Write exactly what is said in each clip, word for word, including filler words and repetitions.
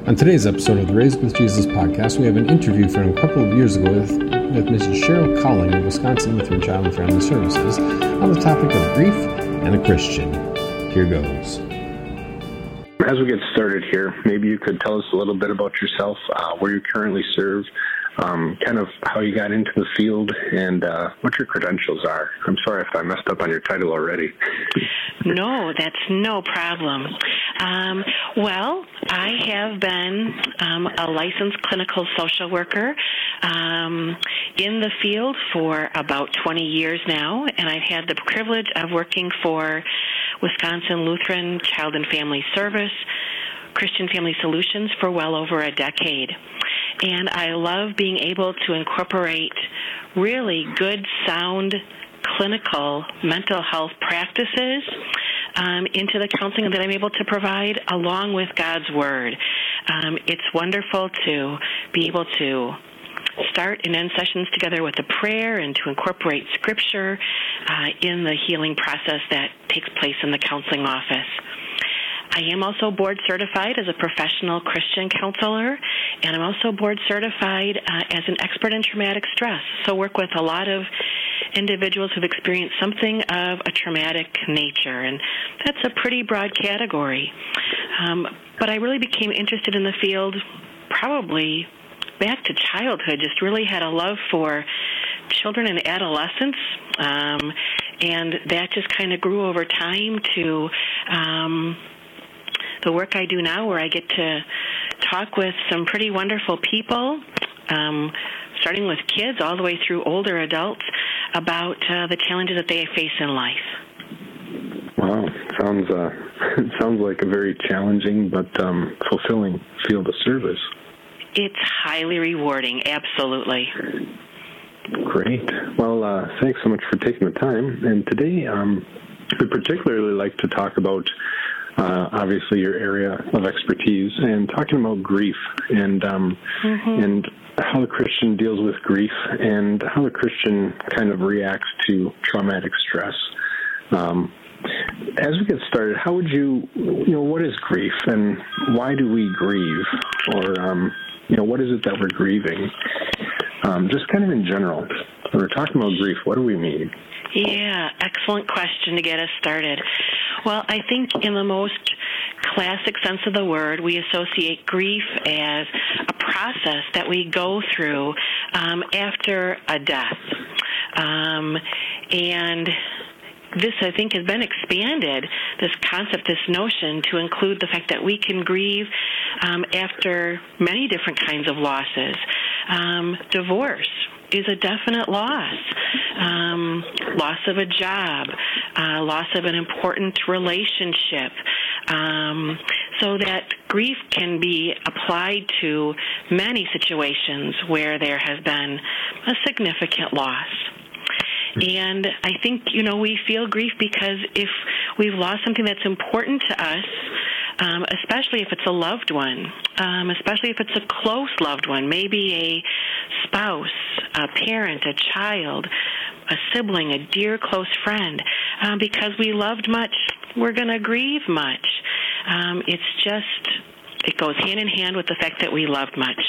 On today's episode of the Raised with Jesus podcast, we have an interview from a couple of years ago with, with Missus Cheryl Colling of Wisconsin Lutheran Child and Family Services on the topic of grief and a Christian. Here goes. As we get started here, maybe you could tell us a little bit about yourself, uh, where you currently serve, um, kind of how you got into the field, and uh, what your credentials are. I'm sorry if I messed up on your title already. No, that's no problem. Um, well, I have been um, a licensed clinical social worker um, in the field for about twenty years now, and I've had the privilege of working for Wisconsin Lutheran Child and Family Service, Christian Family Solutions for well over a decade. And I love being able to incorporate really good, sound, clinical mental health practices um, into the counseling that I'm able to provide along with God's Word. Um, it's wonderful to be able to start and end sessions together with a prayer and to incorporate Scripture uh, in the healing process that takes place in the counseling office. I am also board certified as a professional Christian counselor, and I'm also board certified uh, as an expert in traumatic stress. So work with a lot of individuals who've experienced something of a traumatic nature, and that's a pretty broad category. Um, but I really became interested in the field probably back to childhood, just really had a love for children and adolescents, um, and that just kind of grew over time to um, the work I do now, where I get to talk with some pretty wonderful people, um, starting with kids all the way through older adults, about uh, the challenges that they face in life. Wow, sounds uh, sounds like a very challenging but um, fulfilling field of service. It's highly rewarding, absolutely. Great. Well, uh, thanks so much for taking the time. And today, um, we'd particularly like to talk about Uh, obviously your area of expertise, and talking about grief and um, mm-hmm. and how the Christian deals with grief and how the Christian kind of reacts to traumatic stress. Um, as we get started, how would you, you know, what is grief and why do we grieve? Or, um, you know, what is it that we're grieving? Um, just kind of in general, when we're talking about grief, what do we mean? Yeah, excellent question to get us started. Well, I think in the most classic sense of the word, we associate grief as a process that we go through um, after a death. Um, and this, I think, has been expanded, this concept, this notion, to include the fact that we can grieve um, after many different kinds of losses. Um, divorce is a definite loss. Um, loss of a job, uh, loss of an important relationship, um, so that grief can be applied to many situations where there has been a significant loss. And I think, you know, we feel grief because if we've lost something that's important to us, um, especially if it's a loved one, um, especially if it's a close loved one, maybe a spouse, a parent, a child, a sibling, a dear close friend, um, because we loved much, we're going to grieve much. Um, it's just, it goes hand in hand with the fact that we loved much.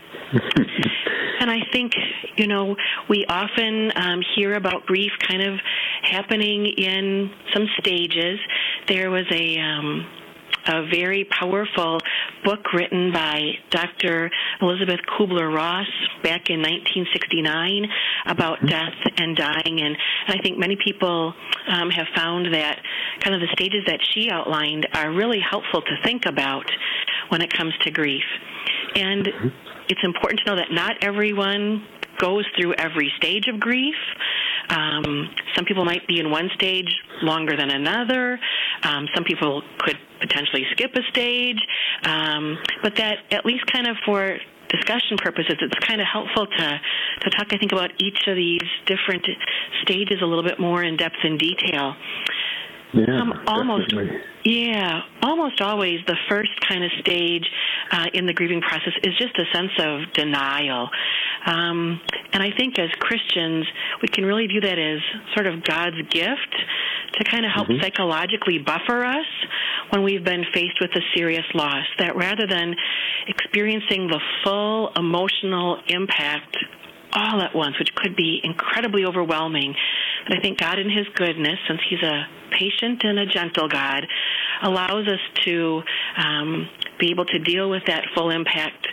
And I think, you know, we often um, hear about grief kind of happening in some stages. There was a um, a very powerful book written by Doctor Elizabeth Kubler-Ross back in nineteen sixty-nine about death and dying, and I think many people um, have found that kind of the stages that she outlined are really helpful to think about when it comes to grief. And it's important to know that not everyone goes through every stage of grief. Um, some people might be in one stage longer than another. Um, some people could potentially skip a stage. Um, but that, at least kind of for discussion purposes, it's kind of helpful to, to talk, I think, about each of these different stages a little bit more in depth and detail. Yeah, um, almost, definitely. yeah, almost always the first kind of stage uh, in the grieving process is just a sense of denial. Um, and I think as Christians, we can really view that as sort of God's gift to kind of help mm-hmm. psychologically buffer us when we've been faced with a serious loss, that rather than experiencing the full emotional impact all at once, which could be incredibly overwhelming, that I think God in His goodness, since He's a patient and a gentle God, allows us to um, be able to deal with that full impact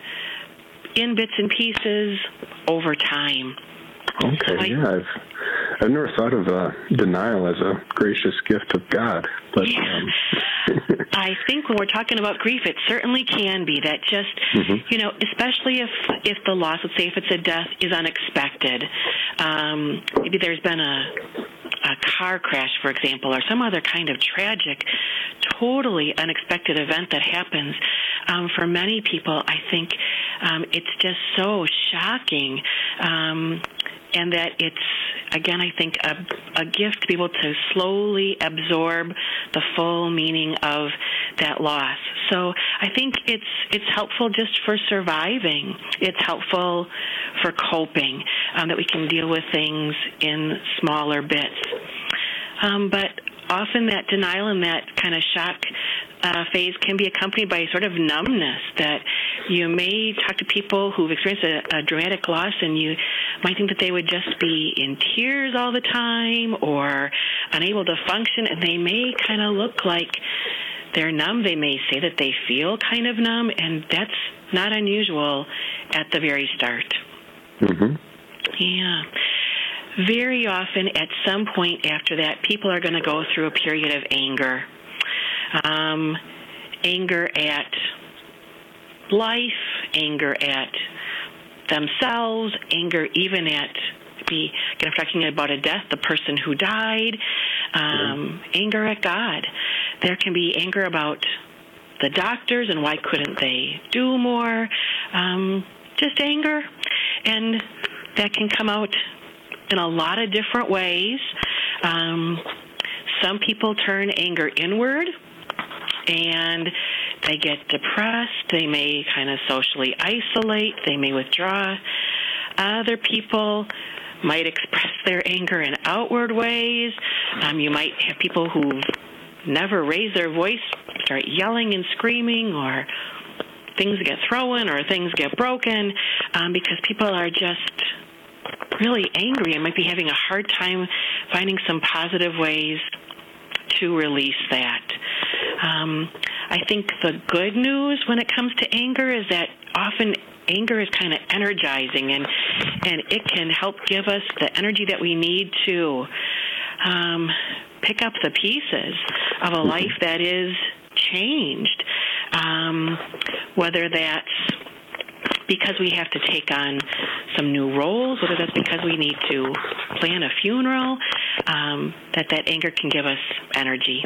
in bits and pieces over time. Okay, so yeah, I've, I've never thought of uh, denial as a gracious gift of God. But yeah. um... I think when we're talking about grief, it certainly can be that just, mm-hmm. you know, especially if, if the loss, let's say if it's a death, is unexpected. Um, maybe there's been a, a car crash, for example, or some other kind of tragic, totally unexpected event that happens. Um, for many people, I think um, it's just so shocking. Um, and that it's, again, I think, a, a gift to be able to slowly absorb the full meaning of that loss. So I think it's it's helpful just for surviving. It's helpful for coping, um, that we can deal with things in smaller bits. Um, but often that denial and that kind of shock uh, phase can be accompanied by sort of numbness, that you may talk to people who've experienced a, a dramatic loss and you might think that they would just be in tears all the time or unable to function, and they may kind of look like they're numb. They may say that they feel kind of numb, and that's not unusual at the very start. Mm-hmm. Yeah. Very often, at some point after that, people are going to go through a period of anger. Um, anger at life, anger at themselves, anger even at, be, again, I'm talking about a death, the person who died, um, anger at God. There can be anger about the doctors and why couldn't they do more, um, just anger. And that can come out in a lot of different ways. Um, some people turn anger inward and they get depressed. They may kind of socially isolate. They may withdraw. Other people might express their anger in outward ways. Um, you might have people who've never raised their voice start yelling and screaming, or things get thrown or things get broken um, because people are just really angry and might be having a hard time finding some positive ways to release that. Um, I think the good news when it comes to anger is that often anger is kind of energizing, and and it can help give us the energy that we need to um, pick up the pieces of a life that is changed, um, whether that's because we have to take on some new roles, whether that's because we need to plan a funeral, um, that that anger can give us energy.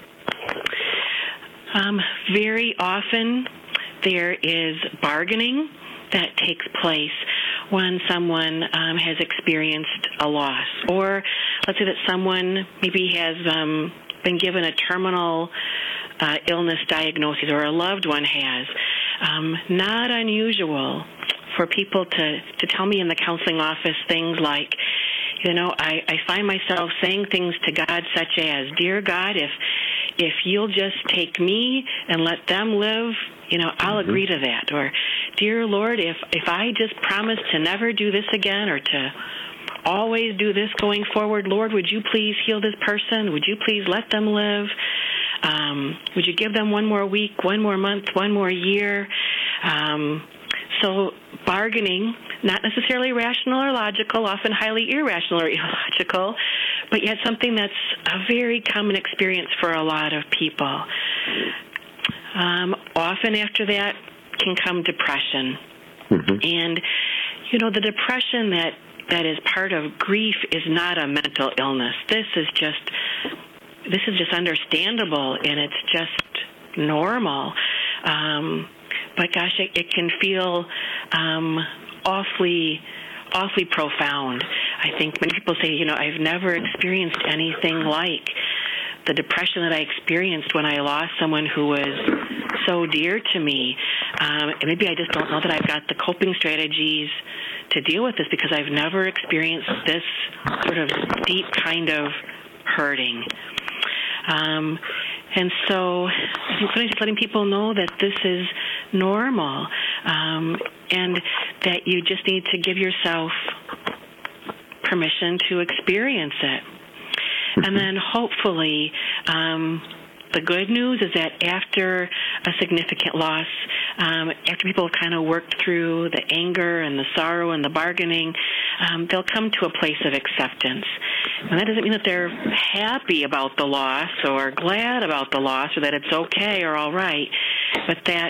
Um, very often there is bargaining that takes place when someone um, has experienced a loss, or let's say that someone maybe has um, been given a terminal uh, illness diagnosis, or a loved one has. Um, not unusual for people to, to tell me in the counseling office things like, you know, I, I find myself saying things to God such as, "Dear God, if if you'll just take me and let them live, you know, I'll mm-hmm. agree to that." Or, "Dear Lord, if, if I just promise to never do this again, or to always do this going forward, Lord, would you please heal this person? Would you please let them live? Um, would you give them one more week, one more month, one more year?" Um, so bargaining, not necessarily rational or logical, often highly irrational or illogical, but yet something that's a very common experience for a lot of people. Um, often after that can come depression. Mm-hmm. And, you know, the depression that, that is part of grief is not a mental illness. This is just... This is just understandable, and it's just normal. Um, but gosh, it, it can feel um, awfully, awfully profound. I think many people say, you know, I've never experienced anything like the depression that I experienced when I lost someone who was so dear to me. Um, and maybe I just don't know that I've got the coping strategies to deal with this, because I've never experienced this sort of deep kind of hurting. Um, and so I think sometimes just letting people know that this is normal, um, and that you just need to give yourself permission to experience it. And then hopefully, um, the good news is that after a significant loss, um, after people have kind of worked through the anger and the sorrow and the bargaining, um, they'll come to a place of acceptance. And that doesn't mean that they're happy about the loss or glad about the loss or that it's okay or all right, but that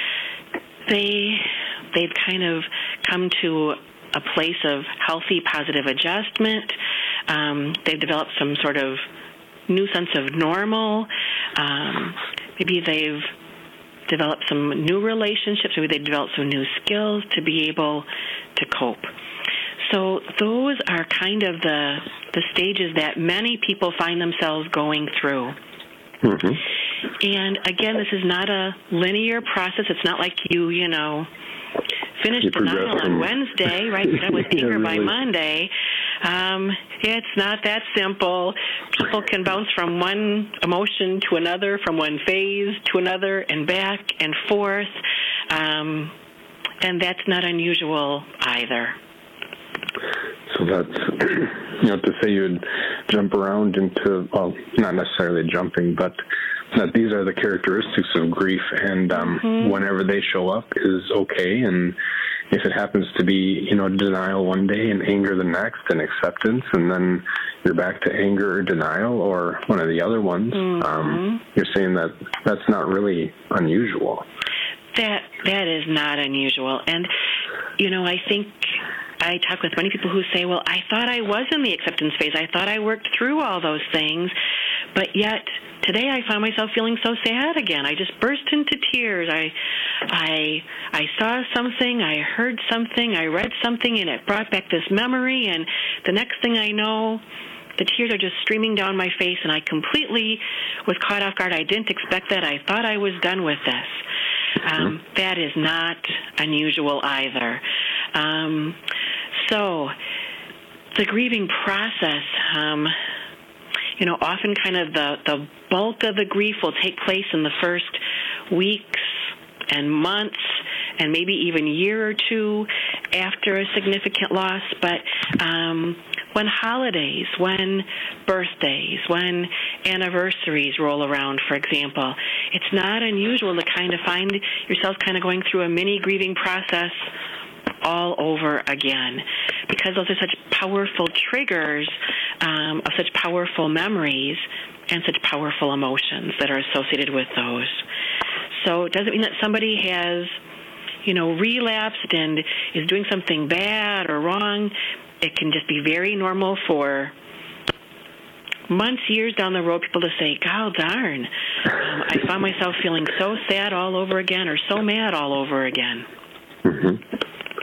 they, they've kind of come to a place of healthy, positive adjustment. Um, they've developed some sort of new sense of normal. Um, maybe they've developed some new relationships. Maybe they've developed some new skills to be able to cope. So those are kind of the the stages that many people find themselves going through. Mm-hmm. And again, this is not a linear process. It's not like you, you know, finish denial on Wednesday, right? That was anger yeah, really. by Monday. Um, it's not that simple. People can bounce from one emotion to another, from one phase to another, and back and forth. Um, and that's not unusual either. So that's, you know, to say you'd jump around into, well, not necessarily jumping, but that these are the characteristics of grief, and um, mm-hmm. whenever they show up is okay, and if it happens to be, you know, denial one day and anger the next and acceptance, and then you're back to anger or denial or one of the other ones, mm-hmm. um, you're saying that that's not really unusual. That that is not unusual. And, you know, I think I talk with many people who say, well, I thought I was in the acceptance phase. I thought I worked through all those things, but yet today I found myself feeling so sad again. I just burst into tears. I, I, I saw something, I heard something, I read something, and it brought back this memory, and the next thing I know, the tears are just streaming down my face, and I completely was caught off guard. I didn't expect that. I thought I was done with this. Um, that is not unusual either. Um, so the grieving process, um, you know, often kind of the, the bulk of the grief will take place in the first weeks and months and maybe even a year or two after a significant loss. But um, when holidays, when birthdays, when anniversaries roll around, for example, it's not unusual to kind of find yourself kind of going through a mini grieving process all over again, because those are such powerful triggers um, of such powerful memories and such powerful emotions that are associated with those. So it doesn't mean that somebody has, you know, relapsed and is doing something bad or wrong. It can just be very normal for months, years down the road, people to say, God darn, um, I found myself feeling so sad all over again or so mad all over again. Mm-hmm.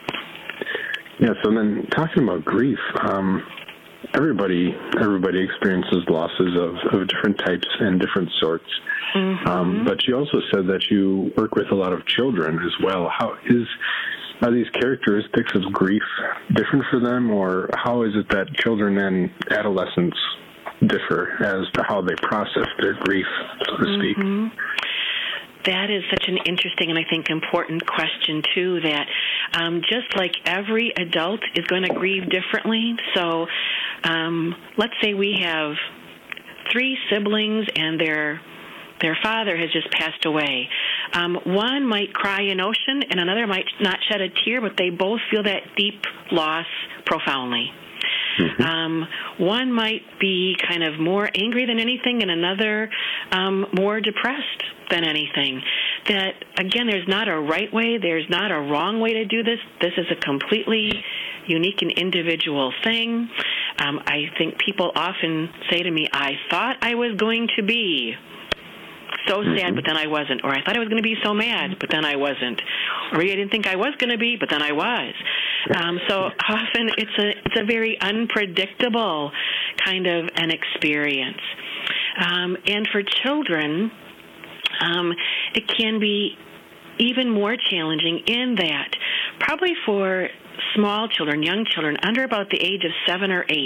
Yeah, so then talking about grief, um, everybody everybody experiences losses of, of different types and different sorts. Mm-hmm. Um, but you also said that you work with a lot of children as well. How is are these characteristics of grief different for them, or how is it that children and adolescents differ as to how they process their grief, so to speak? Mm-hmm. That is such an interesting and I think important question, too, that um, just like every adult is going to grieve differently. So um, let's say we have three siblings and their their father has just passed away. Um, one might cry an ocean and another might not shed a tear, but they both feel that deep loss profoundly. Mm-hmm. Um, one might be kind of more angry than anything and another um, more depressed than anything. That, again, there's not a right way, there's not a wrong way to do this. This is a completely unique and individual thing. Um, I think people often say to me, I thought I was going to be so sad, but then I wasn't. Or I thought I was going to be so mad, but then I wasn't. Or I didn't think I was going to be, but then I was. Um, so often it's a it's a very unpredictable kind of an experience. Um, and for children, um, it can be even more challenging in that probably for small children, young children, under about the age of seven or eight,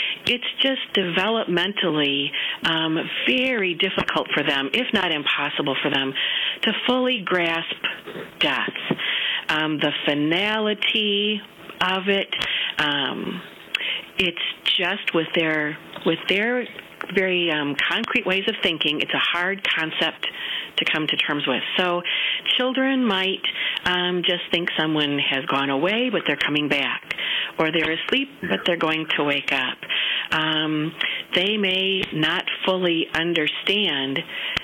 it's just developmentally um, very difficult for them, if not impossible for them, to fully grasp death. Um, the finality of it, um, it's just with their with their very um, concrete ways of thinking, it's a hard concept to come to terms with. So children might um, just think someone has gone away, but they're coming back, or they're asleep, but they're going to wake up. Um, they may not fully understand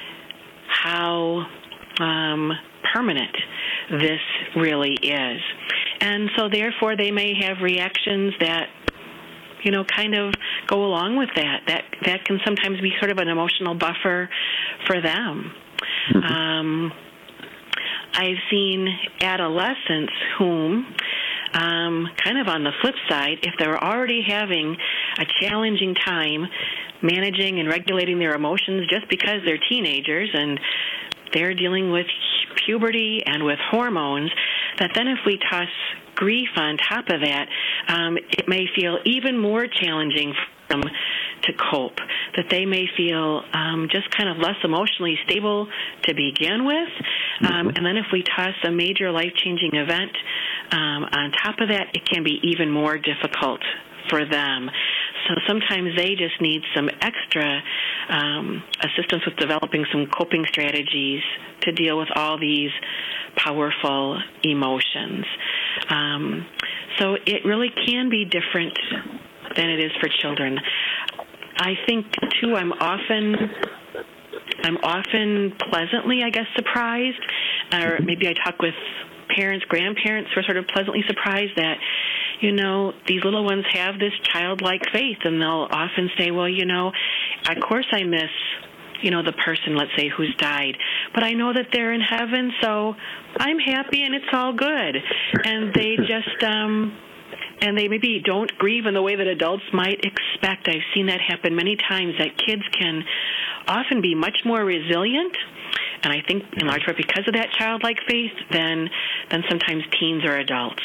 how um, permanent this really is. And so therefore they may have reactions that, you know, kind of go along with that. That that can sometimes be sort of an emotional buffer for them. Mm-hmm. Um, I've seen adolescents whom, um, kind of on the flip side, if they're already having a challenging time managing and regulating their emotions just because they're teenagers and they're dealing with puberty and with hormones, that then if we toss grief on top of that, um, it may feel even more challenging for them to cope, that they may feel um, just kind of less emotionally stable to begin with. Um, and then if we toss a major life-changing event um, on top of that, it can be even more difficult for them. So sometimes they just need some extra um, assistance with developing some coping strategies to deal with all these powerful emotions. Um, so it really can be different than it is for children. I think, too, I'm often... I'm often pleasantly, I guess, surprised, or maybe I talk with parents, grandparents who are sort of pleasantly surprised that, you know, these little ones have this childlike faith, and they'll often say, well, you know, of course I miss, you know, the person, let's say, who's died, but I know that they're in heaven, so I'm happy and it's all good. And they just... um And they maybe don't grieve in the way that adults might expect. I've seen that happen many times, that kids can often be much more resilient, and I think in large part because of that childlike faith, than than sometimes teens or adults.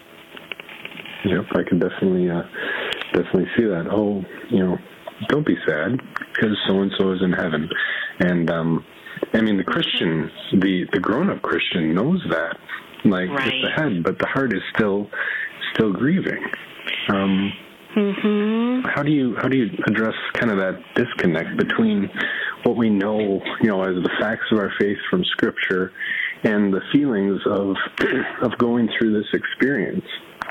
Yep, I can definitely uh, definitely see that. Oh, you know, don't be sad because so-and-so is in heaven. And, um, I mean, the Christian, the, the grown-up Christian knows that. Like, right. It's the head, but the heart is still... still grieving. Um, mm-hmm. How do you how do you address kind of that disconnect between what we know, you know, as the facts of our faith from Scripture, and the feelings of of going through this experience?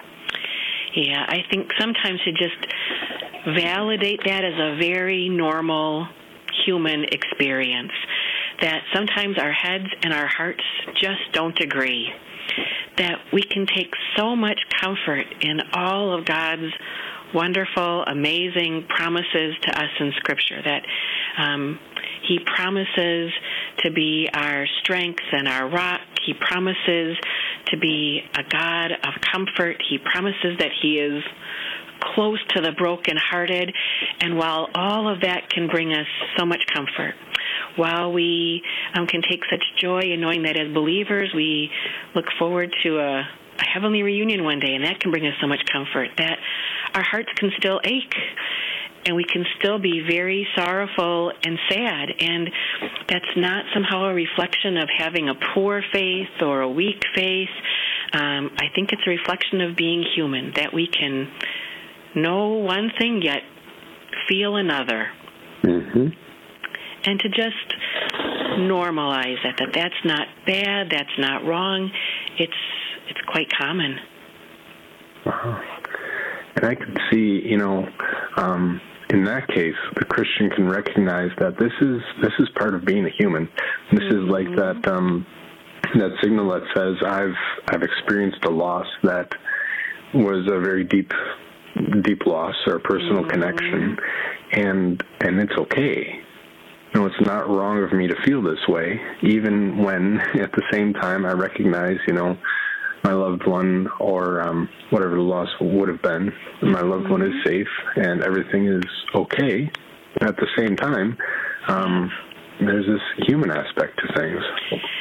Yeah, I think sometimes to just validate that as a very normal human experience, that sometimes our heads and our hearts just don't agree. That we can take so much comfort in all of God's wonderful, amazing promises to us in Scripture, that um, He promises to be our strength and our rock. He promises to be a God of comfort. He promises that He is close to the brokenhearted. And while all of that can bring us so much comfort, while we um, can take such joy in knowing that as believers we look forward to a, a heavenly reunion one day, and that can bring us so much comfort, that our hearts can still ache, and we can still be very sorrowful and sad. And that's not somehow a reflection of having a poor faith or a weak faith. Um, I think it's a reflection of being human, that we can know one thing yet feel another. Mm-hmm. And to just normalize that, that that's not bad, that's not wrong. It's it's quite common. Wow. And I can see, you know, um, in that case, the Christian can recognize that this is this is part of being a human. This mm-hmm. is like that um, that signal that says I've I've experienced a loss that was a very deep deep loss or a personal mm-hmm. connection, and and it's okay. You know, it's not wrong of me to feel this way, even when at the same time I recognize, you know, my loved one or um, whatever the loss would have been, my loved mm-hmm. one is safe and everything is okay. At the same time, um, there's this human aspect to things.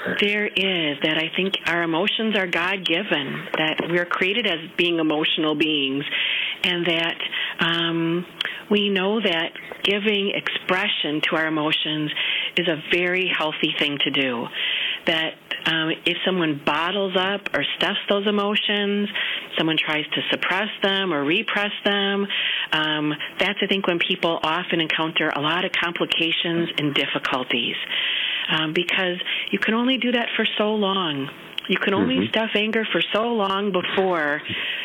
There is, that I think our emotions are God-given, that we're created as being emotional beings, and that um, we know that giving expression to our emotions is a very healthy thing to do. That um, if someone bottles up or stuffs those emotions, someone tries to suppress them or repress them, um, that's, I think, when people often encounter a lot of complications and difficulties. Um, because you can only do that for so long. You can only mm-hmm. stuff anger for so long before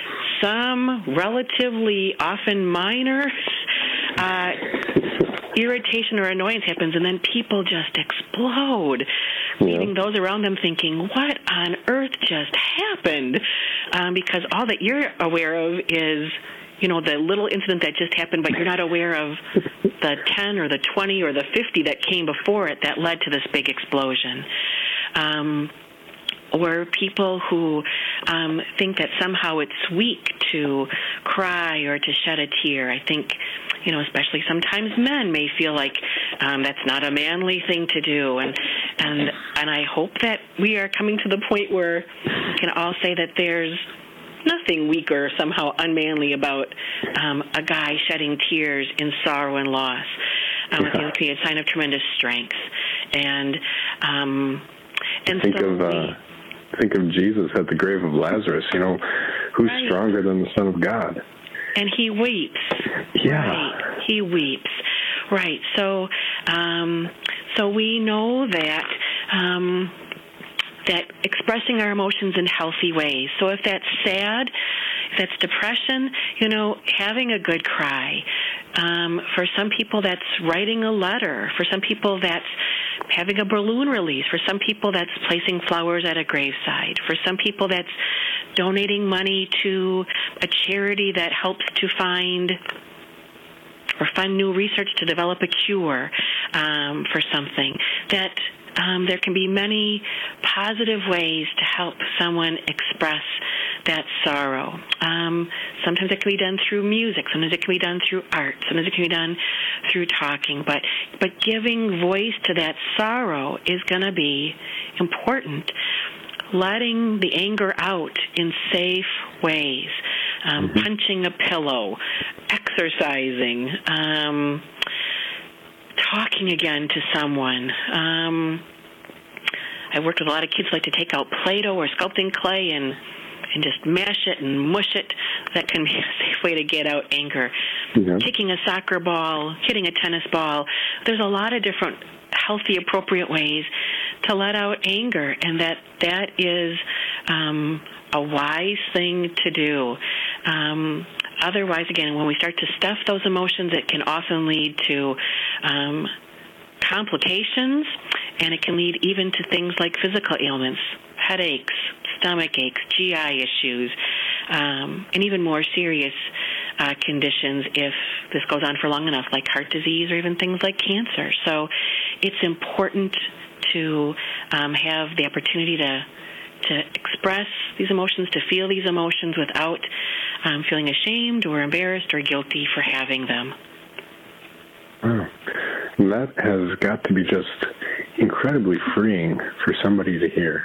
some relatively often minor uh, irritation or annoyance happens, and then people just explode, yeah. leaving those around them thinking, what on earth just happened? Um, because all that you're aware of is, you know, the little incident that just happened, but you're not aware of the ten or the twenty or the fifty that came before it that led to this big explosion. Um, or people who um, think that somehow it's weak to cry or to shed a tear. I think, you know, especially sometimes men may feel like um, that's not a manly thing to do. And, and, and I hope that we are coming to the point where we can all say that there's nothing weak or somehow unmanly about um, a guy shedding tears in sorrow and loss. Um, yeah. I think it can be a sign of tremendous strength. And um, and think so of uh, think of Jesus at the grave of Lazarus. You know, who's right. stronger than the Son of God? And he weeps. Yeah, right. He weeps. Right. So, um, so we know that. Um, that expressing our emotions in healthy ways. So if that's sad, if that's depression, you know, having a good cry. Um, for some people, that's writing a letter. For some people, that's having a balloon release. For some people, that's placing flowers at a graveside. For some people, that's donating money to a charity that helps to find or fund new research to develop a cure um, for something. That Um, there can be many positive ways to help someone express that sorrow. Um, sometimes it can be done through music. Sometimes it can be done through art. Sometimes it can be done through talking. But but giving voice to that sorrow is going to be important. Letting the anger out in safe ways. Um, mm-hmm. Punching a pillow. Exercising. Um Talking again to someone. Um, I've worked with a lot of kids who like to take out Play-Doh or sculpting clay and and just mash it and mush it. That can be a safe way to get out anger. Yeah. Kicking a soccer ball, hitting a tennis ball. There's a lot of different healthy, appropriate ways to let out anger, and that that is um, a wise thing to do. Um, Otherwise, again, when we start to stuff those emotions, it can often lead to um, complications, and it can lead even to things like physical ailments, headaches, stomach aches, G I issues, um, and even more serious uh, conditions if this goes on for long enough, like heart disease or even things like cancer. So it's important to um, have the opportunity to to express these emotions, to feel these emotions without um, feeling ashamed or embarrassed or guilty for having them. Wow. That has got to be just incredibly freeing for somebody to hear.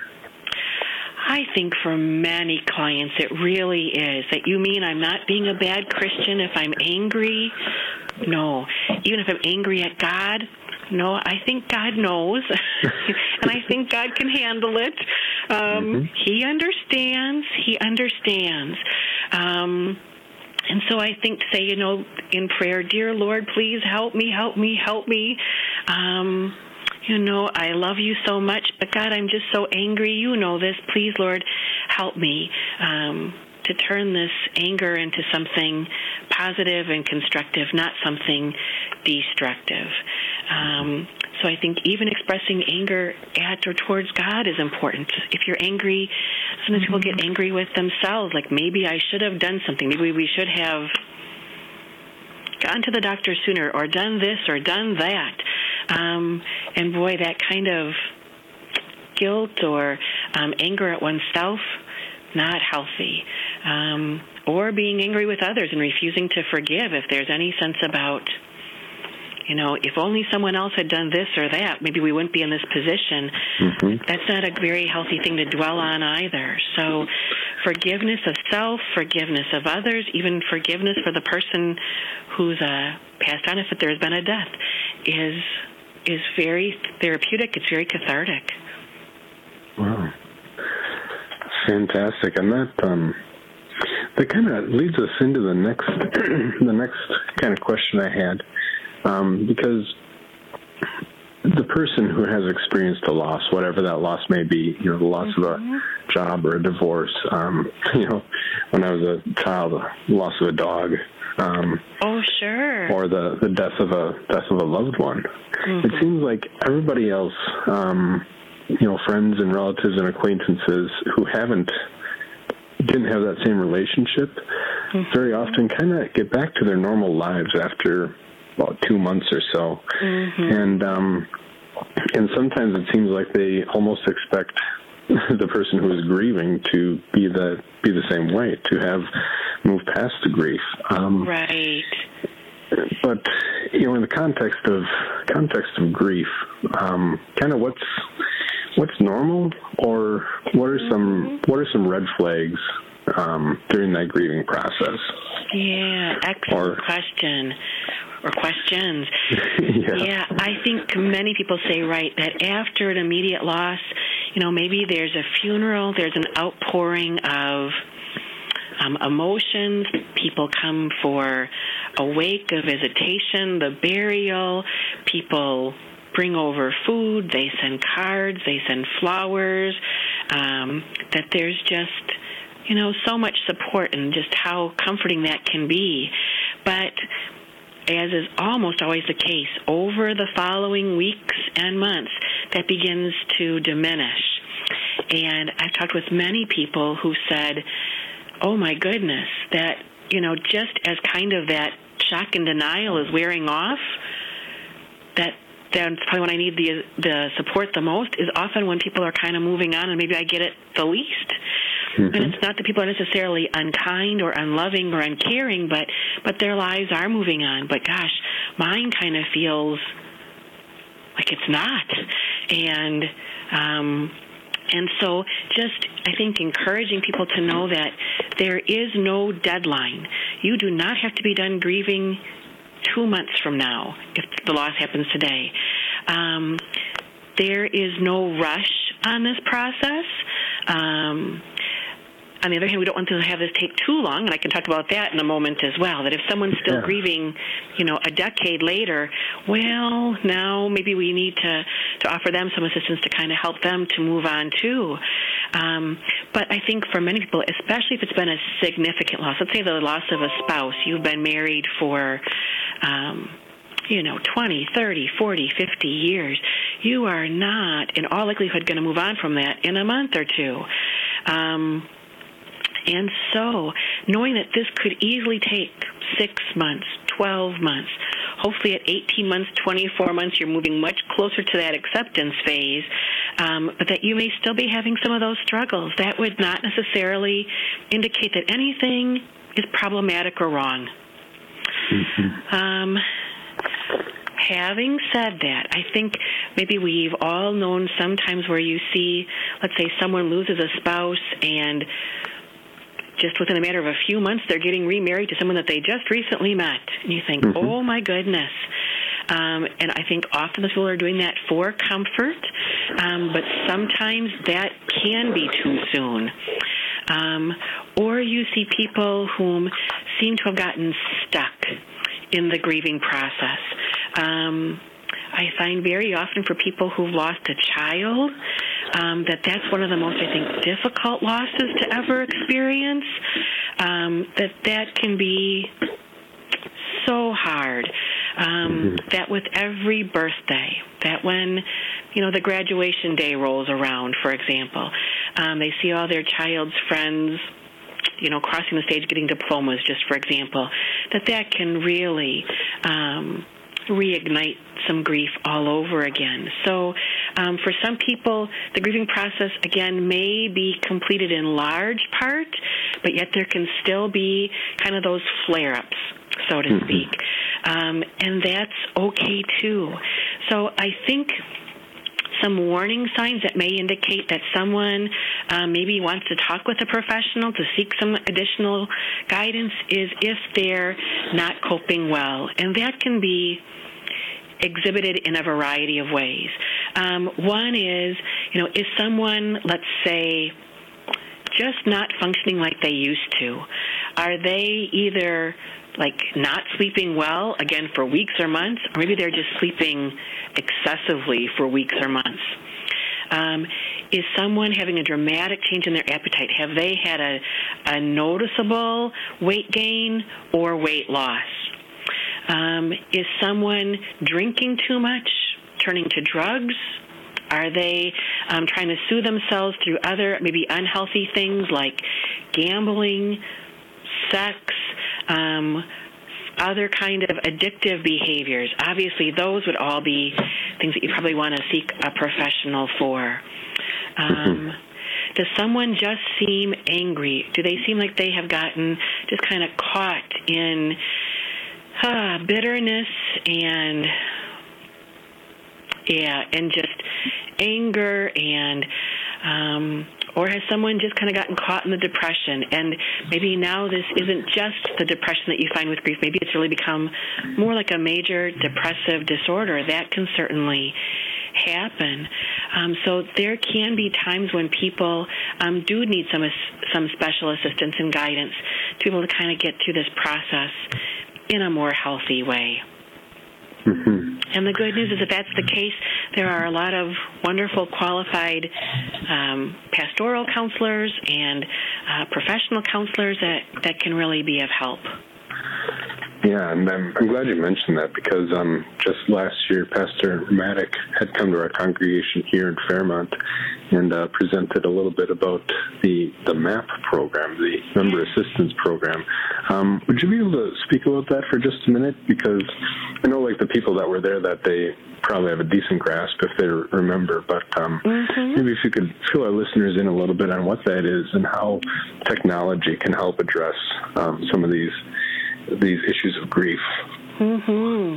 I think for many clients it really is. That you mean I'm not being a bad Christian if I'm angry? No. Even if I'm angry at God? No, I think God knows, and I think God can handle it. Um, mm-hmm. He understands. He understands. Um, and so I think to say, you know, in prayer, dear Lord, please help me, help me, help me. Um, you know, I love you so much, but God, I'm just so angry. You know this. Please, Lord, help me. Um, to turn this anger into something positive and constructive, not something destructive. Um, so I think even expressing anger at or towards God is important. If you're angry, sometimes people get angry with themselves, like maybe I should have done something. Maybe we should have gone to the doctor sooner or done this or done that. Um, and boy, that kind of guilt or um, anger at oneself, not healthy. Um, or being angry with others and refusing to forgive if there's any sense about, You know, if only someone else had done this or that, maybe we wouldn't be in this position. Mm-hmm. That's not a very healthy thing to dwell on either. So forgiveness of self, forgiveness of others, even forgiveness for the person who's uh, passed on if there has been a death is is very therapeutic. It's very cathartic. Wow. Fantastic. And that um, that kind of leads us into the next the next kind of question I had. Um, because the person who has experienced a loss, whatever that loss may be, you know, the loss mm-hmm. of a job or a divorce, um, you know, when I was a child, the loss of a dog, um, oh sure, or the, the death of a death of a loved one. Mm-hmm. It seems like everybody else, um, you know, friends and relatives and acquaintances who haven't didn't have that same relationship, mm-hmm. very often kind of get back to their normal lives after about two months or so, mm-hmm. and um, and sometimes it seems like they almost expect the person who is grieving to be the be the same way, to have moved past the grief. Um, right. But you know, in the context of context of grief, um, kind of what's what's normal, or what are some what are some red flags um, during that grieving process? Yeah, excellent or, question. Or questions. yeah. yeah, I think many people say, right, that after an immediate loss, you know, maybe there's a funeral, there's an outpouring of um, emotions. People come for a wake, a visitation, the burial. People bring over food. They send cards. They send flowers. Um, that there's just, you know, so much support and just how comforting that can be. But as is almost always the case, over the following weeks and months, that begins to diminish. And I've talked with many people who said, oh my goodness, that, you know, just as kind of that shock and denial is wearing off, that that's probably when I need the the support the most is often when people are kind of moving on and maybe I get it the least. Mm-hmm. And it's not that people are necessarily unkind or unloving or uncaring, but but their lives are moving on. But gosh, mine kind of feels like it's not. And um, and so just, I think, encouraging people to know that there is no deadline. You do not have to be done grieving two months from now if the loss happens today. Um, there is no rush on this process. Um On the other hand, we don't want to have this take too long, and I can talk about that in a moment as well, that if someone's still yeah. grieving, you know, a decade later, well, now maybe we need to, to offer them some assistance to kind of help them to move on, too. Um, but I think for many people, especially if it's been a significant loss, let's say the loss of a spouse, you've been married for, um, you know, twenty, thirty, forty, fifty years, you are not, in all likelihood, going to move on from that in a month or two. Um And so, knowing that this could easily take six months, twelve months, hopefully at eighteen months, twenty-four months, you're moving much closer to that acceptance phase, um, but that you may still be having some of those struggles. That would not necessarily indicate that anything is problematic or wrong. Mm-hmm. Um, having said that, I think maybe we've all known sometimes where you see, let's say someone loses a spouse and just within a matter of a few months, they're getting remarried to someone that they just recently met. And you think, mm-hmm. oh, my goodness. Um, and I think often those people are doing that for comfort, um, but sometimes that can be too soon. Um, or you see people whom seem to have gotten stuck in the grieving process. Um, I find very often for people who've lost a child, um, that that's one of the most, I think, difficult losses to ever experience, um, that that can be so hard, um, mm-hmm. that with every birthday, that when, you know, the graduation day rolls around, for example, um, they see all their child's friends, you know, crossing the stage, getting diplomas, just for example, that that can really um, reignite some grief all over again. So um, for some people, the grieving process, again, may be completed in large part, but yet there can still be kind of those flare-ups so to mm-hmm. speak. Um, and that's okay, too. So I think some warning signs that may indicate that someone uh, maybe wants to talk with a professional to seek some additional guidance is if they're not coping well. And that can be exhibited in a variety of ways. Um, one is, you know, is someone, let's say, just not functioning like they used to? Are they either like not sleeping well, again, for weeks or months, or maybe they're just sleeping excessively for weeks or months? Um, is someone having a dramatic change in their appetite? Have they had a, a noticeable weight gain or weight loss? Um, is someone drinking too much, turning to drugs? Are they um, trying to soothe themselves through other maybe unhealthy things like gambling, sex, um, other kind of addictive behaviors? Obviously, those would all be things that you probably want to seek a professional for. Um, does someone just seem angry? Do they seem like they have gotten just kind of caught in uh, bitterness and yeah, and just anger and um, or has someone just kind of gotten caught in the depression? And maybe now this isn't just the depression that you find with grief. Maybe it's really become more like a major depressive disorder. That can certainly happen. Um, so there can be times when people um, do need some some special assistance and guidance to be able to kind of get through this process in a more healthy way. Mm-hmm. And the good news is if that's the case, there are a lot of wonderful, qualified um, pastoral counselors and uh, professional counselors that, that can really be of help. Yeah, and I'm, I'm glad you mentioned that because um, just last year, Pastor Maddock had come to our congregation here in Fairmont and uh, presented a little bit about the the MAP program, the Member Assistance Program. Um, would you be able to speak about that for just a minute? Because I know, like, the people that were there that day probably have a decent grasp if they remember, but um, mm-hmm. maybe if you could fill our listeners in a little bit on what that is and how technology can help address um, some of these these issues of grief. Mm-hmm.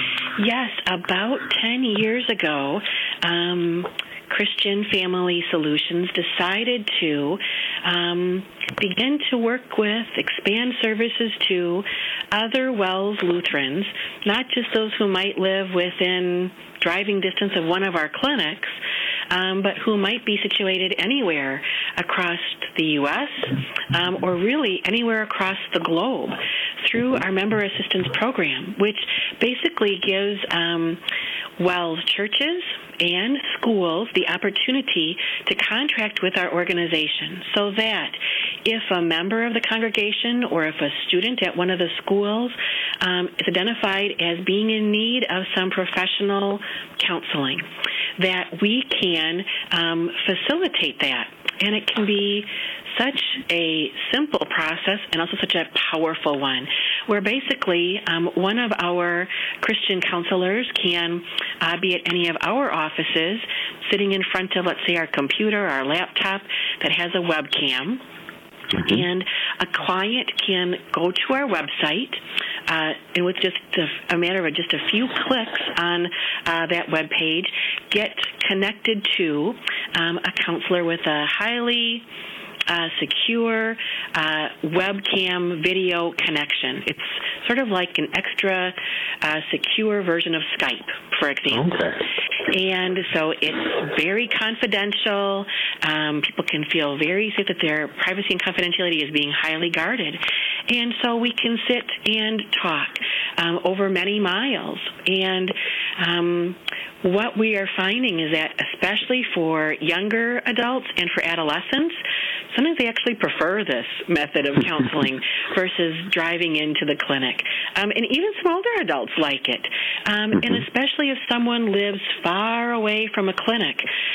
Yes, about ten years ago, um, Christian Family Solutions decided to um, begin to work with, expand services to other WELS Lutherans, not just those who might live within driving distance of one of our clinics, um, but who might be situated anywhere across the U S um, or really anywhere across the globe through our Member Assistance Program, which basically gives um, WELS churches and schools the opportunity to contract with our organization so that if a member of the congregation or if a student at one of the schools um, is identified as being in need of some professional counseling, that we can um, facilitate that. And it can be such a simple process and also such a powerful one, where basically um, one of our Christian counselors can uh, be at any of our offices sitting in front of, let's say, our computer, our laptop that has a webcam. Mm-hmm. And a client can go to our website uh, and with just a, a matter of just a few clicks on uh, that web page, get connected to um, a counselor with a highly uh, secure uh, webcam video connection. It's sort of like an extra uh, secure version of Skype, for example. Okay. And so it's very confidential. Um, people can feel very safe that their privacy and confidentiality is being highly guarded. And so we can sit and talk um, over many miles. And um, what we are finding is that especially for younger adults and for adolescents, sometimes they actually prefer this method of counseling versus driving into the clinic. Um, and even some older adults like it. Um, mm-hmm. And especially if someone lives far away from a clinic,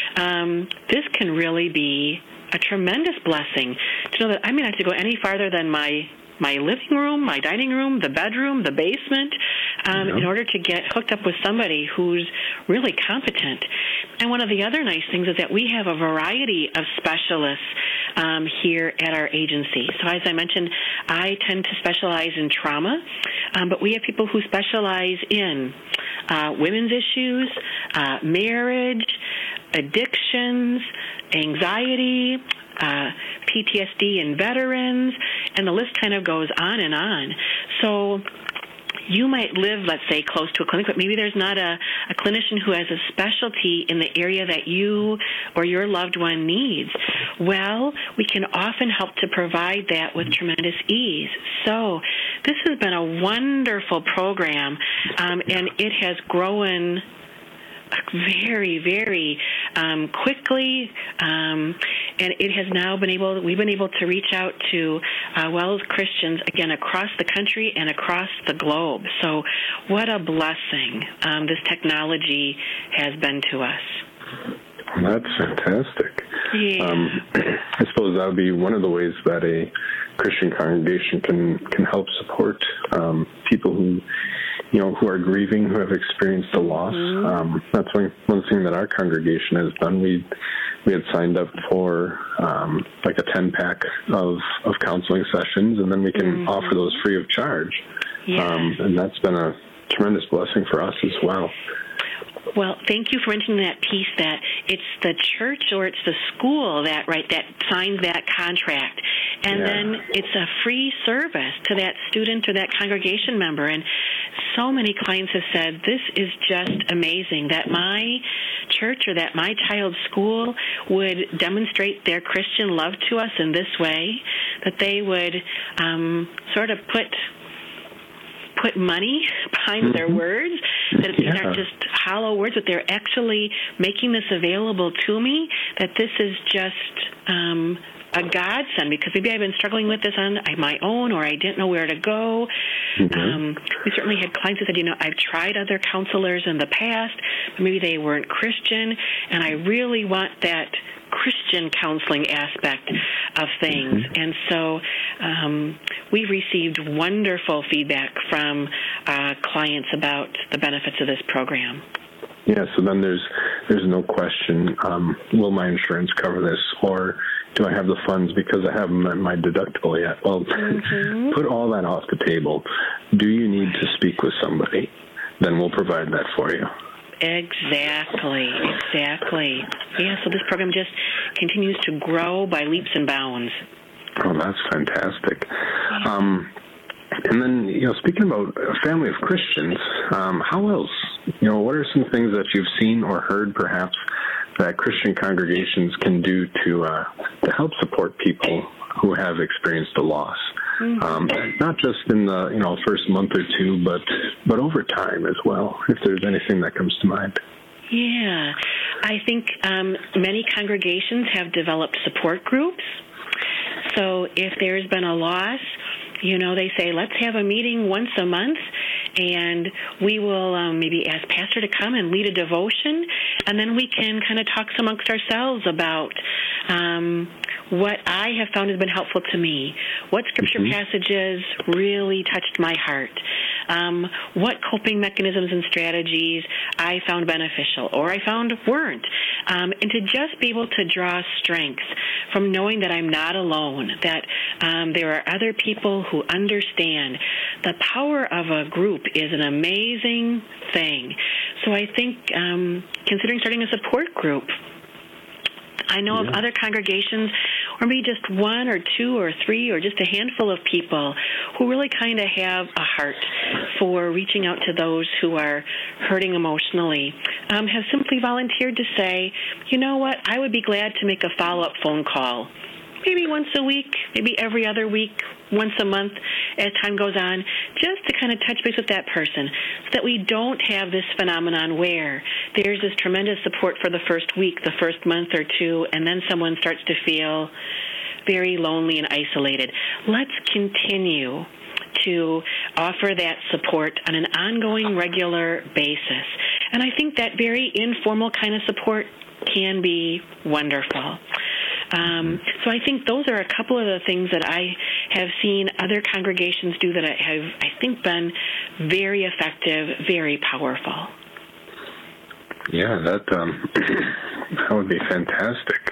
um, this can really be a tremendous blessing to know that I may not have to go any farther than my my living room, my dining room, the bedroom, the basement, um, yeah. in order to get hooked up with somebody who's really competent. And one of the other nice things is that we have a variety of specialists um, here at our agency. So as I mentioned, I tend to specialize in trauma, um, but we have people who specialize in uh, women's issues, uh, marriage, addictions, anxiety, uh, P T S D in veterans, and the list kind of goes on and on. So you might live, let's say, close to a clinic, but maybe there's not a, a clinician who has a specialty in the area that you or your loved one needs. Well, we can often help to provide that with tremendous ease. So this has been a wonderful program, um, and it has grown very, very um, quickly, um, and it has now been able, we've been able to reach out to uh, WELS Christians, again, across the country and across the globe. So what a blessing um, this technology has been to us. That's fantastic. Yeah. Um, I suppose that would be one of the ways that a Christian congregation can, can help support um, people who you know, who are grieving, who have experienced a loss. Mm-hmm. Um, that's one, one thing that our congregation has done. We we had signed up for um, like a ten-pack of, of counseling sessions, and then we can mm-hmm. offer those free of charge. Yes. Um, and that's been a tremendous blessing for us as well. Well, thank you for mentioning that piece that it's the church or it's the school that right that signs that contract. And yeah. then it's a free service to that student or that congregation member. And so many clients have said, this is just amazing that my church or that my child's school would demonstrate their Christian love to us in this way, that they would um, sort of put put money behind mm-hmm. their words, that it's yeah. not just hollow words, but they're actually making this available to me, that this is just um, a godsend, because maybe I've been struggling with this on my own, or I didn't know where to go. Mm-hmm. Um, we certainly had clients who said, you know, I've tried other counselors in the past, but maybe they weren't Christian, and I really want that Christian counseling aspect of things. Mm-hmm. And so um, we've received wonderful feedback from uh, clients about the benefits of this program. Yeah, so then there's there's no question, um, will my insurance cover this, or do I have the funds because I haven't met my deductible yet? Well, mm-hmm. put all that off the table. Do you need to speak with somebody? Then we'll provide that for you. Exactly, exactly. Yeah, so this program just continues to grow by leaps and bounds. Oh, that's fantastic. Yeah. Um, and then, you know, speaking about a family of Christians, um, how else? You know, what are some things that you've seen or heard, perhaps, that Christian congregations can do to uh, to help support people who have experienced a loss? Mm-hmm. Um, not just in the you know first month or two, but but over time as well, if there's anything that comes to mind. Yeah, I think um, many congregations have developed support groups. So if there's been a loss, you know, they say, let's have a meeting once a month, and we will um, maybe ask pastor to come and lead a devotion, and then we can kind of talk amongst ourselves about um, what I have found has been helpful to me, what scripture mm-hmm. passages really touched my heart, um, what coping mechanisms and strategies I found beneficial or I found weren't, um, and to just be able to draw strength from knowing that I'm not alone, that um, there are other people who understand. The power of a group is an amazing thing. So I think um, considering starting a support group, I know yeah. of other congregations, or maybe just one or two or three or just a handful of people who really kind of have a heart for reaching out to those who are hurting emotionally, um, have simply volunteered to say, you know what, I would be glad to make a follow-up phone call. Maybe once a week, maybe every other week, once a month as time goes on, just to kind of touch base with that person so that we don't have this phenomenon where there's this tremendous support for the first week, the first month or two, and then someone starts to feel very lonely and isolated. Let's continue to offer that support on an ongoing, regular basis. And I think that very informal kind of support can be wonderful. Um, so I think those are a couple of the things that I have seen other congregations do that have, I think, been very effective, very powerful. Yeah, that um, that would be fantastic.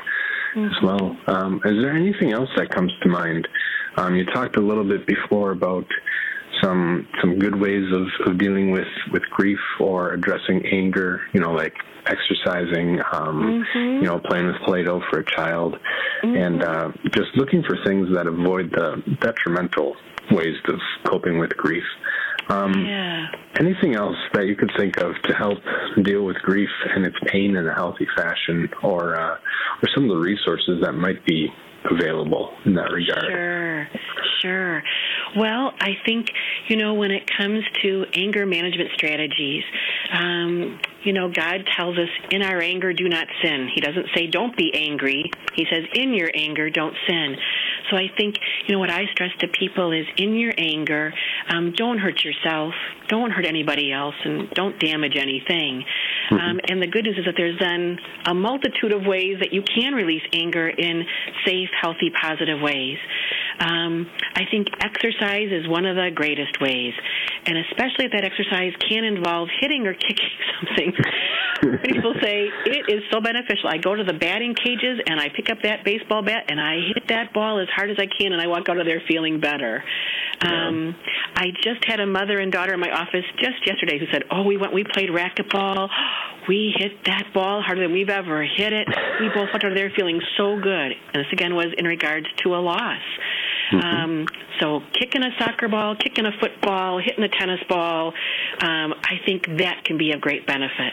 mm-hmm. as well. Um, is there anything else that comes to mind? Um, you talked a little bit before about some some good ways of, of dealing with, with grief or addressing anger, you know, like exercising, um, mm-hmm. you know, playing with Play-Doh for a child, mm-hmm. and uh, just looking for things that avoid the detrimental ways of coping with grief. Um, yeah. Anything else that you could think of to help deal with grief and its pain in a healthy fashion, or uh, or some of the resources that might be available in that regard? Sure, sure. Well, I think, you know, when it comes to anger management strategies, um, you know, God tells us in our anger, do not sin. He doesn't say don't be angry. He says in your anger, don't sin. So I think, you know, what I stress to people is in your anger, um, don't hurt yourself, don't hurt anybody else, and don't damage anything. Mm-hmm. Um, and the good news is that there's then a multitude of ways that you can release anger in safe, healthy, positive ways. Um, I think exercise is one of the greatest ways, and especially if that exercise can involve hitting or kicking something. Many people say it is so beneficial. I go to the batting cages and I pick up that baseball bat and I hit that ball as hard as I can, and I walk out of there feeling better. Yeah. Um, I just had a mother and daughter in my office just yesterday who said, "Oh, we went, we played racquetball. We hit that ball harder than we've ever hit it. We both walked out of there feeling so good." And this again was in regards to a loss. Mm-hmm. Um, so kicking a soccer ball, kicking a football, hitting a tennis ball, um, I think that can be of great benefit.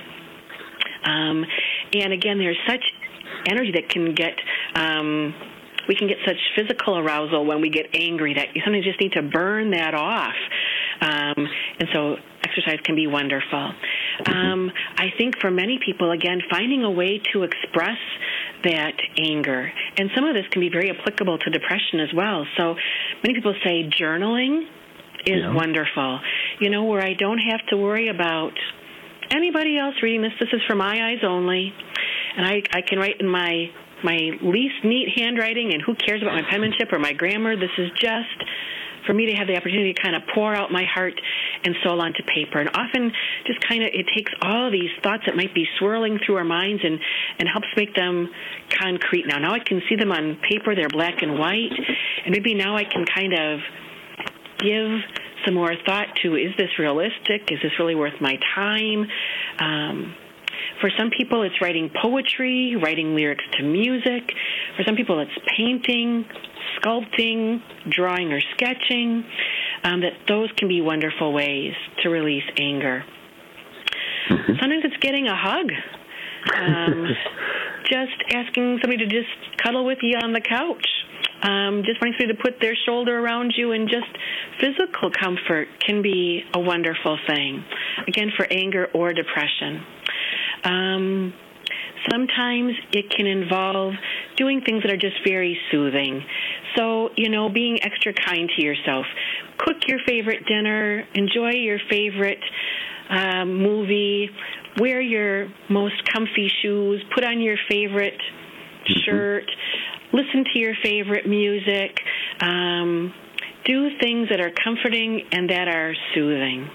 Um, and again, there's such energy that can get, um, we can get such physical arousal when we get angry that you sometimes just need to burn that off. Um, and so exercise can be wonderful. Um, I think for many people, again, finding a way to express that anger. And some of this can be very applicable to depression as well. So many people say journaling is yeah. wonderful. You know, where I don't have to worry about anybody else reading this. This is for my eyes only. And I, I can write in my my least neat handwriting, and who cares about my penmanship or my grammar? This is just for me to have the opportunity to kind of pour out my heart and soul onto paper. And often just kind of it takes all of these thoughts that might be swirling through our minds and, and helps make them concrete. Now, now I can see them on paper. They're black and white. And maybe now I can kind of give some more thought to, is this realistic? Is this really worth my time? Um, for some people, it's writing poetry, writing lyrics to music. For some people, it's painting, sculpting, drawing, or sketching. Um, that those can be wonderful ways to release anger. Mm-hmm. Sometimes it's getting a hug. Um, just asking somebody to just cuddle with you on the couch. Um, just wanting somebody to put their shoulder around you, and just physical comfort can be a wonderful thing, again, for anger or depression. Um, sometimes it can involve doing things that are just very soothing. So, you know, being extra kind to yourself. Cook your favorite dinner, enjoy your favorite uh, movie, wear your most comfy shoes, put on your favorite mm-hmm. shirt, listen to your favorite music, um, do things that are comforting and that are soothing.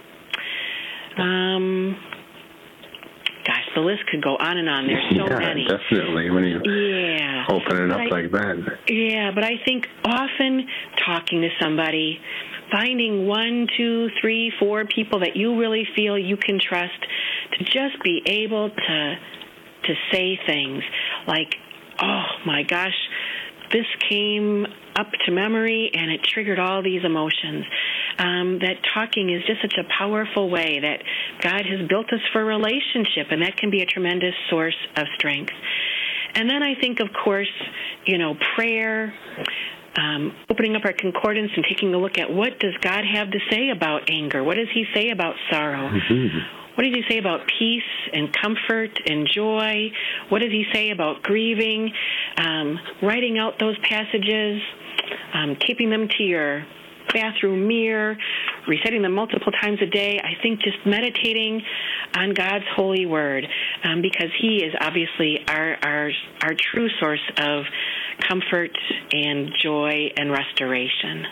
Um, gosh, the list could go on and on. There's so yeah, many. Definitely, when you yeah. open it but up I, like that. Yeah, but I think often talking to somebody, finding one, two, three, four people that you really feel you can trust to just be able to to say things like, oh, my gosh, this came up to memory and it triggered all these emotions. Um, that talking is just such a powerful way that God has built us for relationship, and that can be a tremendous source of strength. And then I think, of course, you know, prayer, um, opening up our concordance and taking a look at what does God have to say about anger? What does he say about sorrow? Mm-hmm. What does he say about peace and comfort and joy? What does he say about grieving? Um, writing out those passages, um, keeping them to your bathroom mirror, reciting them multiple times a day. I think just meditating on God's holy word, um, because he is obviously our, our, our true source of comfort and joy and restoration.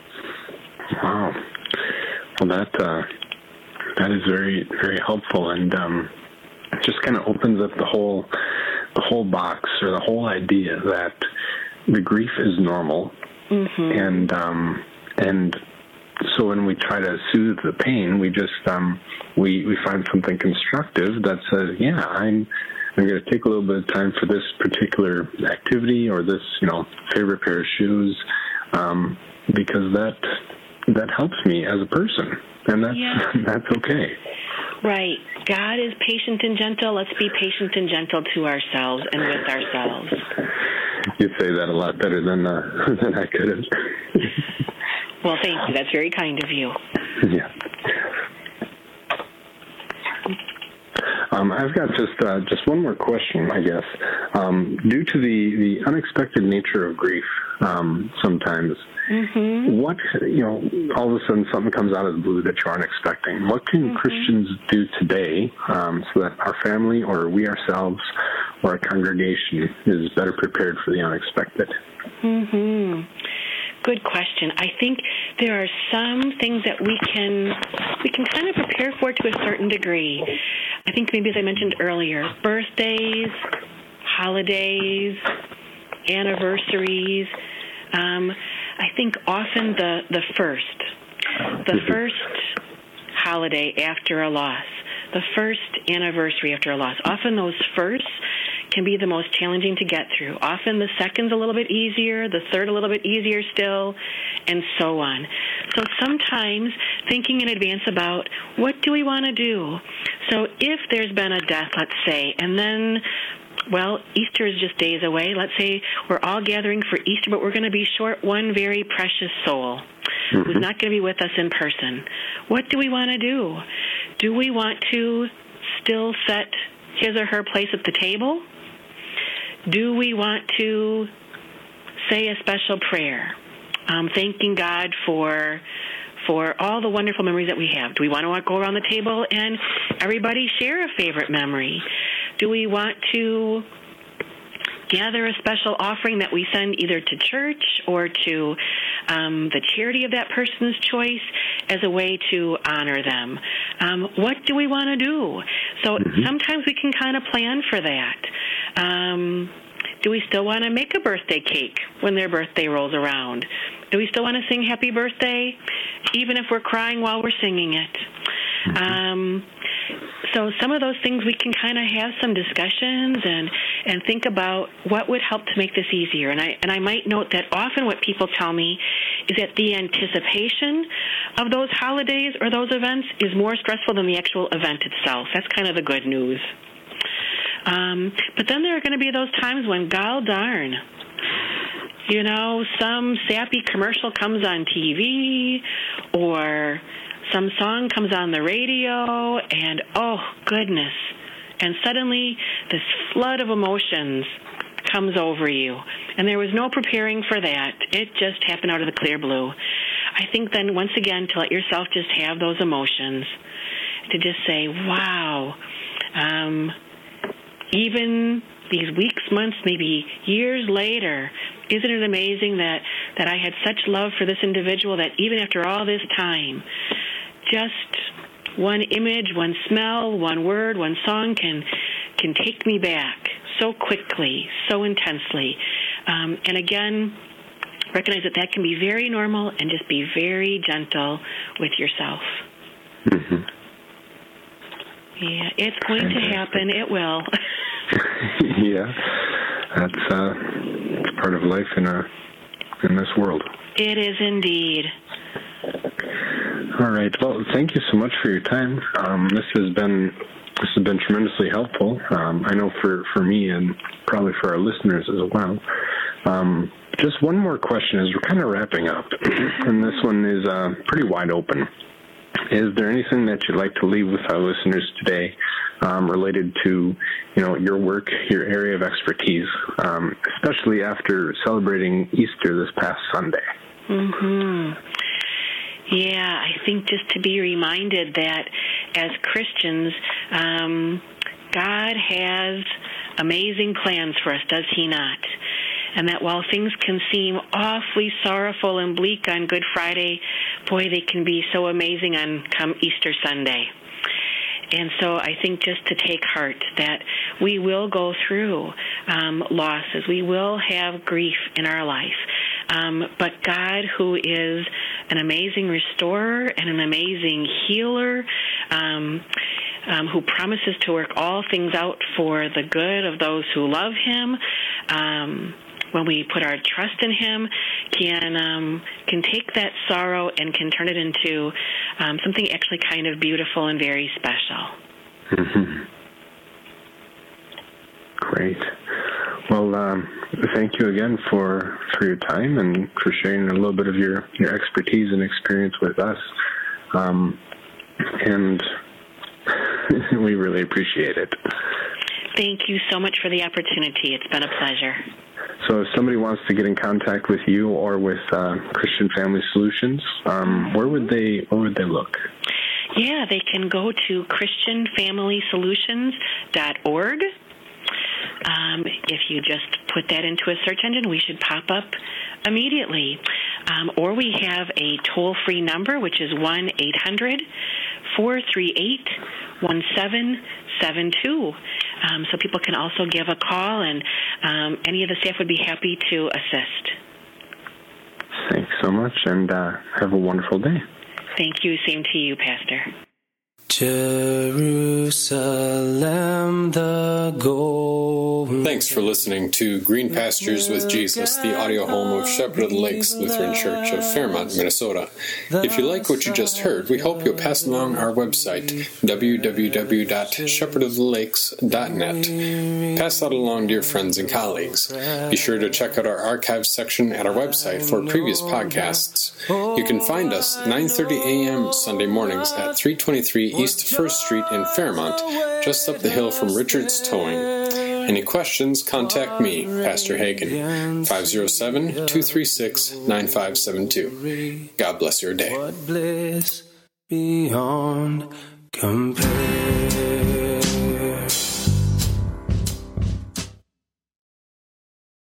Wow. Well, that... Uh... That is very, very helpful, and um, it just kind of opens up the whole, the whole box or the whole idea that the grief is normal, mm-hmm. and um, and so when we try to soothe the pain, we just um, we we find something constructive that says, yeah, I'm I'm going to take a little bit of time for this particular activity or this, you know, favorite pair of shoes, um, because that that helps me as a person, and that's yeah. that's okay. Right. God is patient and gentle. Let's be patient and gentle to ourselves and with ourselves. You'd say that a lot better than uh, than I could have. Well, thank you. That's very kind of you. Yeah. Um, I've got just uh, just one more question, I guess. Um, due to the, the unexpected nature of grief, um, sometimes, mm-hmm. what, you know, all of a sudden something comes out of the blue that you aren't expecting. What can mm-hmm. Christians do today um, so that our family or we ourselves or our congregation is better prepared for the unexpected? Mm-hmm. Good question. I think there are some things that we can we can kind of prepare for to a certain degree. I think maybe, as I mentioned earlier, birthdays, holidays, anniversaries. Um, I think often the, the first, the first holiday after a loss, the first anniversary after a loss, often those firsts can be the most challenging to get through. Often the second's a little bit easier, the third a little bit easier still, and so on. So sometimes thinking in advance about what do we want to do. So if there's been a death, let's say, and then, well, Easter is just days away. Let's say we're all gathering for Easter, but we're going to be short one very precious soul mm-hmm. who's not going to be with us in person. What do we want to do? Do we want to still set his or her place at the table? Do we want to say a special prayer, um, thanking God for for all the wonderful memories that we have? Do we want to go around the table and everybody share a favorite memory? Do we want to gather a special offering that we send either to church or to um, the charity of that person's choice as a way to honor them? Um, what do we want to do? So mm-hmm. sometimes we can kind of plan for that. Um, do we still want to make a birthday cake when their birthday rolls around? Do we still want to sing happy birthday, even if we're crying while we're singing it? Mm-hmm. Um, so some of those things we can kind of have some discussions and, and think about what would help to make this easier. And I and I might note that often what people tell me is that the anticipation of those holidays or those events is more stressful than the actual event itself. That's kind of the good news. Um, but then there are going to be those times when, gol darn, you know, some sappy commercial comes on T V or some song comes on the radio, and oh, goodness. And suddenly this flood of emotions comes over you. And there was no preparing for that. It just happened out of the clear blue. I think then, once again, to let yourself just have those emotions, to just say, wow, um, even these weeks, months, maybe years later, isn't it amazing that, that I had such love for this individual that even after all this time, just one image, one smell, one word, one song can can take me back so quickly, so intensely. Um, and again, recognize that that can be very normal and just be very gentle with yourself. Mm-hmm. Yeah, it's going to happen. It will. Yeah, that's uh, it's part of life in a in this world. It is indeed. All right. Well, thank you so much for your time. Um, this has been this has been tremendously helpful. Um, I know for, for me and probably for our listeners as well. Um, just one more question as we're kind of wrapping up, and this one is uh, pretty wide open. Is there anything that you'd like to leave with our listeners today um, related to, you know, your work, your area of expertise, um, especially after celebrating Easter this past Sunday? Mm-hmm. Yeah, I think just to be reminded that as Christians, um, God has amazing plans for us, does He not? And that while things can seem awfully sorrowful and bleak on Good Friday, boy, they can be so amazing on come Easter Sunday. And so I think just to take heart that we will go through um, losses. We will have grief in our life. Um, but God, who is an amazing restorer and an amazing healer, um, um, who promises to work all things out for the good of those who love him, um, when we put our trust in him, can um, can take that sorrow and can turn it into um, something actually kind of beautiful and very special. Mm-hmm. Great. Well, um, thank you again for, for your time and for sharing a little bit of your, your expertise and experience with us. Um, and we really appreciate it. Thank you so much for the opportunity. It's been a pleasure. So if somebody wants to get in contact with you or with uh, Christian Family Solutions, um, where would they where would they look? Yeah, they can go to christian family solutions dot org. Um, if you just put that into a search engine, we should pop up immediately. Um, or we have a toll-free number, which is one eight hundred four three eight one seven seven two. Um, so people can also give a call, and um, any of the staff would be happy to assist. Thanks so much, and uh, have a wonderful day. Thank you. Same to you, Pastor. Jerusalem the golden. Thanks for listening to Green Pastures with Jesus, the audio home of Shepherd of the Lakes Lutheran Church of Fairmont, Minnesota. If you like what you just heard, we hope you'll pass along our website, w w w dot shepherd of the lakes dot net. Pass that along to your friends and colleagues. Be sure to check out our archives section at our website for previous podcasts. You can find us nine thirty a.m. Sunday mornings at three twenty-three East first Street in Fairmont, just up the hill from Richard's Towing. Any questions, contact me, Pastor Hagen, five oh seven, two three six, nine five seven two. God bless your day. What bliss beyond compare.